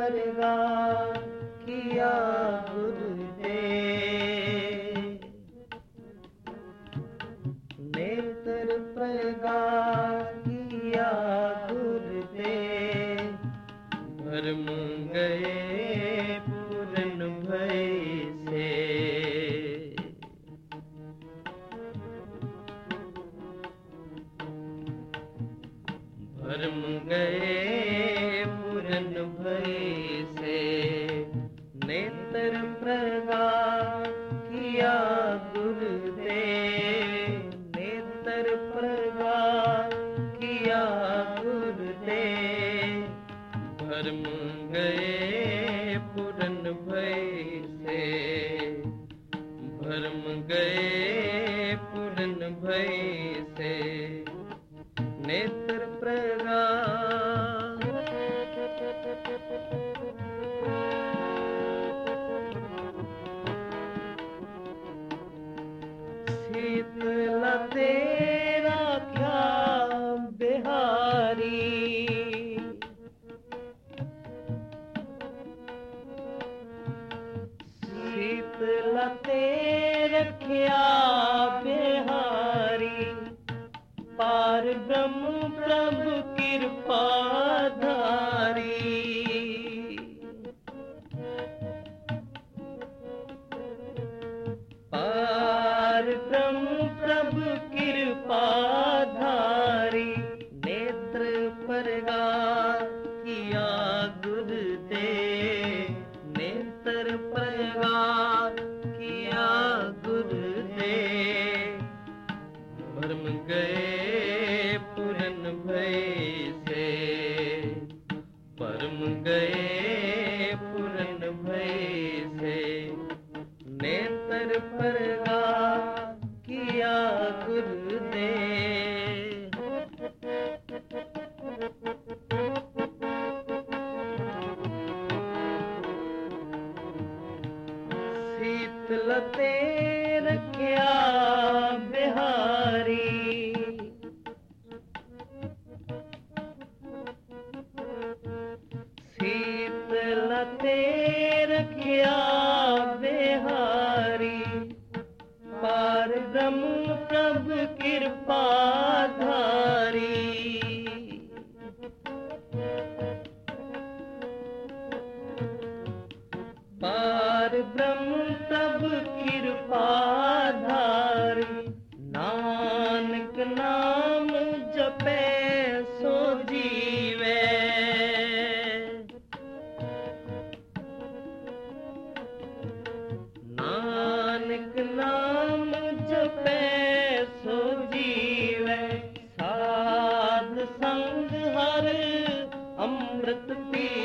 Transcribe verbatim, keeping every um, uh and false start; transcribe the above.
परगार किया गुरुदेव, नेत्र प्रगार किया गुरुदेव, भरम गए पूरन भय से, भरम गए पूरन भय से, नेत्र प्रगार किया गुरुदेव, नेत्र प्रगार किया गुरुदेव, भरम गए पूरन भय से, भरम गए पूरन भय से, नेत्र प्रगार। शीतला तेरा क्या बिहारी, शीतला तेरा क्या बिहारी, पार ब्रह्म प्रभु कृपाधारी, पार ब्रह्म प्रभु कृपाधारी, नेत्र परगार किया गुरुदेव, नेत्र परगार किया गुरुदेव, भरम गए पूरन भय से, परम गए पूरन भय से, नेत्र परगार किया गुरुदेव। शीतल तेरा क्या बिहारी, शीतल तेरा क्या बिहारी, पार ब्रह्म प्रभु कृपाधारी, पार ब्रह्म प्रभु कृपाधारी, नानक नाम जपे सो जीवे, नानक नाम जपे सो जीवे, साध संग हर अमृत पी